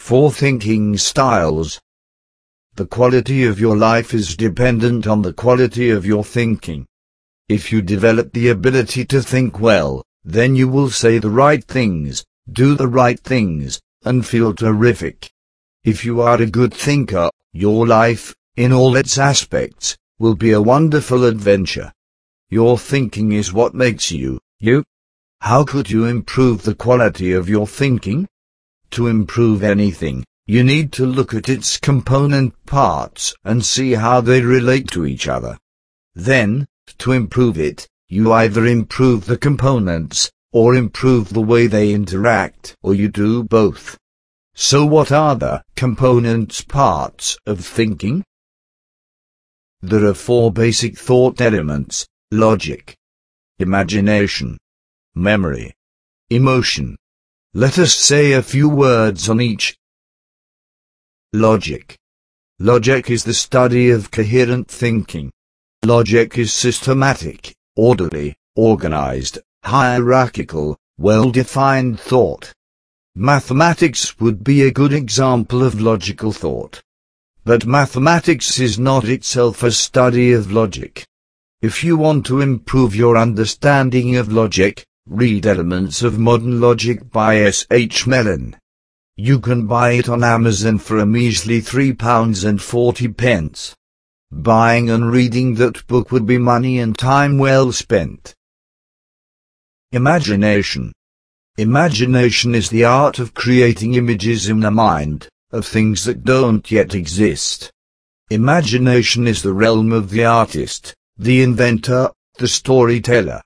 4 thinking styles. The quality of your life is dependent on the quality of your thinking. If you develop the ability to think well, then you will say the right things, do the right things, and feel terrific. If you are a good thinker, your life, in all its aspects, will be a wonderful adventure. Your thinking is what makes you, you. How could you improve the quality of your thinking? To improve anything, you need to look at its component parts and see how they relate to each other. Then, to improve it, you either improve the components, or improve the way they interact, or you do both. So what are the components parts of thinking? There are 4 basic thought elements: logic, imagination, memory, emotion. Let us say a few words on each. Logic. Logic is the study of coherent thinking. Logic is systematic, orderly, organized, hierarchical, well-defined thought. Mathematics would be a good example of logical thought. But mathematics is not itself a study of logic. If you want to improve your understanding of logic, read Elements of Modern Logic by S.H. Mellon. You can buy it on Amazon for a measly £3.40. Buying and reading that book would be money and time well spent. Imagination. Imagination is the art of creating images in the mind, of things that don't yet exist. Imagination is the realm of the artist, the inventor, the storyteller.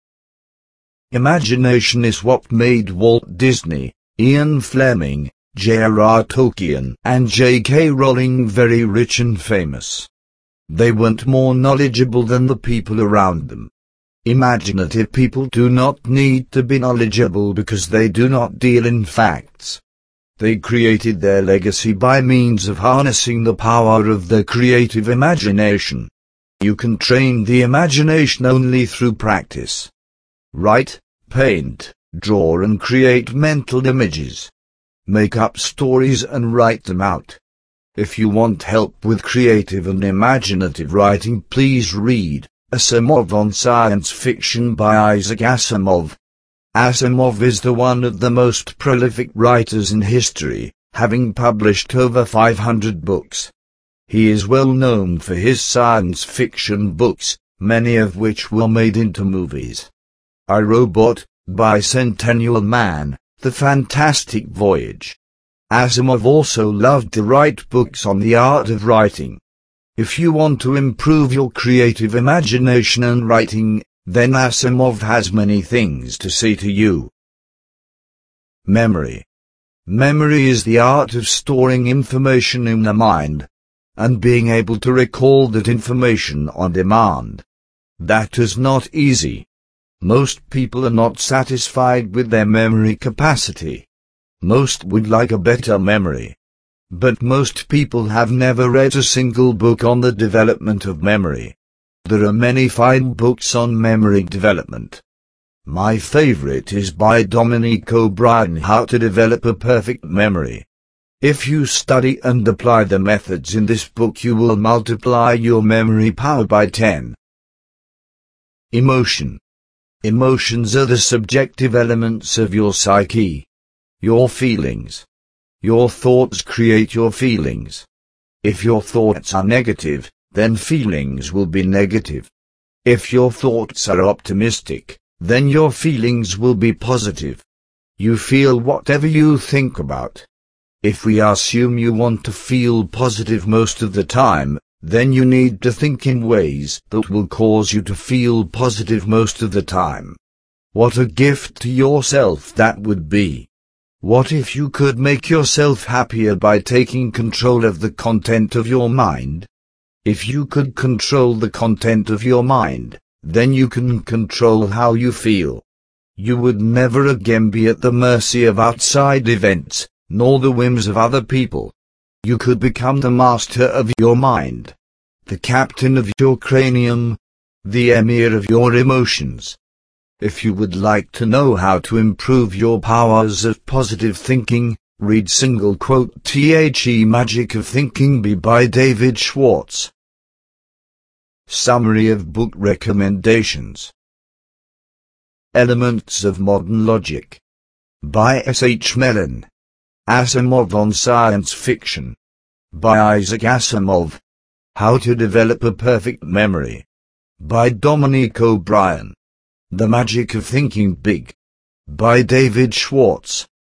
Imagination is what made Walt Disney, Ian Fleming, J.R.R. Tolkien, and J.K. Rowling very rich and famous. They weren't more knowledgeable than the people around them. Imaginative people do not need to be knowledgeable because they do not deal in facts. They created their legacy by means of harnessing the power of their creative imagination. You can train the imagination only through practice. Write, paint, draw and create mental images. Make up stories and write them out. If you want help with creative and imaginative writing, please read Asimov on Science Fiction by Isaac Asimov. Asimov is one of the most prolific writers in history, having published over 500 books. He is well known for his science fiction books, many of which were made into movies. I, Robot, Bicentennial Man, The Fantastic Voyage. Asimov also loved to write books on the art of writing. If you want to improve your creative imagination and writing, then Asimov has many things to say to you. Memory. Memory is the art of storing information in the mind, and being able to recall that information on demand. That is not easy. Most people are not satisfied with their memory capacity. Most would like a better memory. But most people have never read a single book on the development of memory. There are many fine books on memory development. My favorite is by Dominique O'Brien, How to Develop a Perfect Memory. If you study and apply the methods in this book, you will multiply your memory power by 10. Emotion. Emotions are the subjective elements of your psyche. Your feelings. Your thoughts create your feelings. If your thoughts are negative, then feelings will be negative. If your thoughts are optimistic, then your feelings will be positive. You feel whatever you think about. If we assume you want to feel positive most of the time, then you need to think in ways that will cause you to feel positive most of the time. What a gift to yourself that would be. What if you could make yourself happier by taking control of the content of your mind? If you could control the content of your mind, then you can control how you feel. You would never again be at the mercy of outside events, nor the whims of other people. You could become the master of your mind, the captain of your cranium, the emir of your emotions. If you would like to know how to improve your powers of positive thinking, Read single quote The Magic of Thinking Big by David Schwartz. Summary of book recommendations. Elements of Modern Logic by S. H. Mellon. Asimov on Science Fiction by Isaac Asimov. How to Develop a Perfect Memory by Dominic O'Brien. The Magic of Thinking Big by David Schwartz.